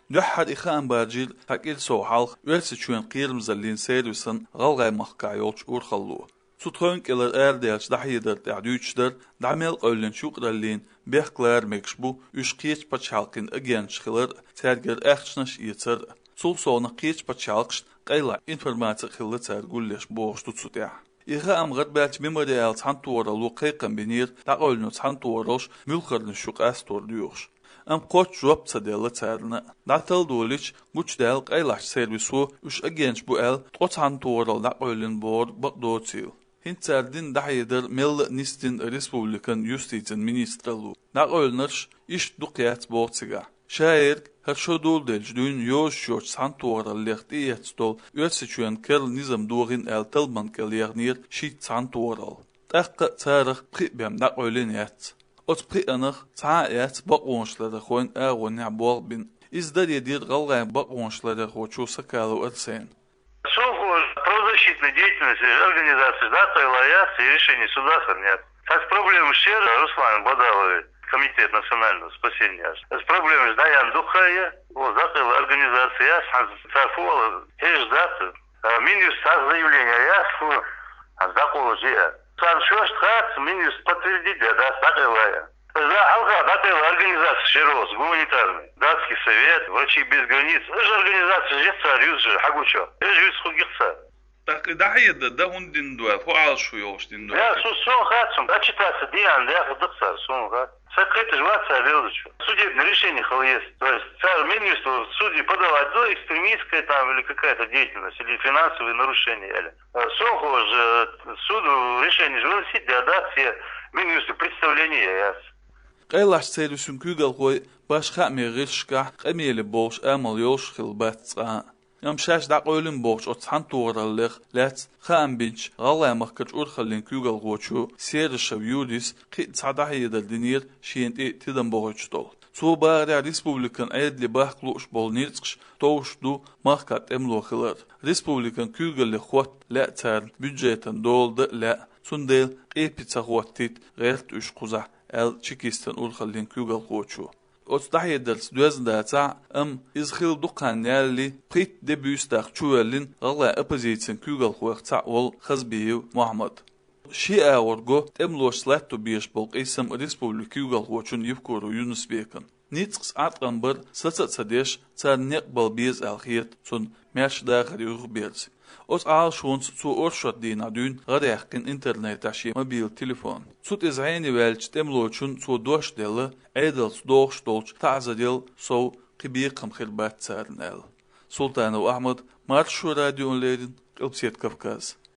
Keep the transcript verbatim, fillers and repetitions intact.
نحد إخان باجيل تاكيل سو حلق ورسچون قيرم زلين سيرفيسن غلغاي مخكايولش أورخلو سوتخونك إلى الأرديش دحيدر تعدوشدر دعمل قولن شوقرلين بيخكلار مكشبو يشقيش بچالقين أجيانش خلر تارجر أخشنش يتر سول سونا قيش بچالقش قيلا إنفرماتي خلر تارجولش بوغش تتسوتيح إيغا أم غد بالت ميموريال تحنطورا لو قيقن بنير تقولنو تحنطوروش ملخرن شوق أستور ديوش أم قوش جواب تدالة تارنا دعتل دوليش قوش دال قيلاش سيرفيسو وش أجيانش بو أل تقو تحنطورا لقولن بور بقدوتيل Hinterdin dahidir mel nistin Respublikan Justitin Ministralu. Naqolnarş iş duqyat boğtsiga. Şair her şodul deljdün yoş yoş santuara lehtiyet stol ötsüçün kel nizam doğin el talman kel yagnir şit santuaral. Taqqa tarix qibem naqolin yat. Ot qianıq taayat baqonşları xoyn ağon yabol bin. İzdar yedir qalğay baqonşları xoçu sakalı atsen. Правозащитной деятельности организации дата и лояции и решений суда нет. С проблемой Шера Руслан Бадалович, Комитет национального спасения. С проблемой Даян Духая, дата организация Сафуала, Хеш дата, Минюс заявление Ясу, Закола Жия. Сан Шош Хац, Минюс подтвердить, да, дата и лоя. Да, Алга, дата организация Шерос, гуманитарный, датский совет, врачи без границ. Это же организация Жеца, Рюзжи, Хагучо. Это же Юс Хугица. Так да хайда да хундин дуа фуал шу ёш дин дуа. Я су сон хатсом, а читаться диан да хдыксар сон хат. Секрет жваться велдучу. Судебное решение хол есть. То есть царь министр судьи подавать до экстремистская там или какая-то деятельность или финансовые нарушения или. Сохо же суду решение же выносить да все министры представления яс. Qaylaş servisün kügal qoy başqa meğilşqa qameli boş amal yoş xilbatsa. Yamşaş da qoylun boş otsan toğralıq lat xambinç qalamaq qaç urxalin kügal qoçu serişav yudis qit sadahiyada dinir şiyent tidan boğuçdol. Sobara Respublikan ayadli baxqluş bolnirçq toğuşdu mahkat emloxılar. Respublikan kügalli xot la tar büdjetan doldu la sundel qipitsa xottit qert üç quza el Çikistan urxalin kügal qoçu. Otstahiye ders düzendata am izxil duqan yalli qit debüstaq çuvelin qala opposition kügal qoqta ol xazbiyev Muhammad. Şi awrgo temloşlat to biş bolq ism Respublika kügal qoçun yevkoru Yunus Bekan. Nitsq atqan bir satsatsadesh tsarneq balbiz alxiyat son mershda qariq berz. Os al shons zu orshot dina dün qadaqin internet tashi mobil telefon. Sut izayni welch temlochun zu doşdeli edels doşdolch ta'zadil so qibiqam khilbat tsarnel. Sultanov Ahmad Marshu radyolerin Qilpset Kavkaz.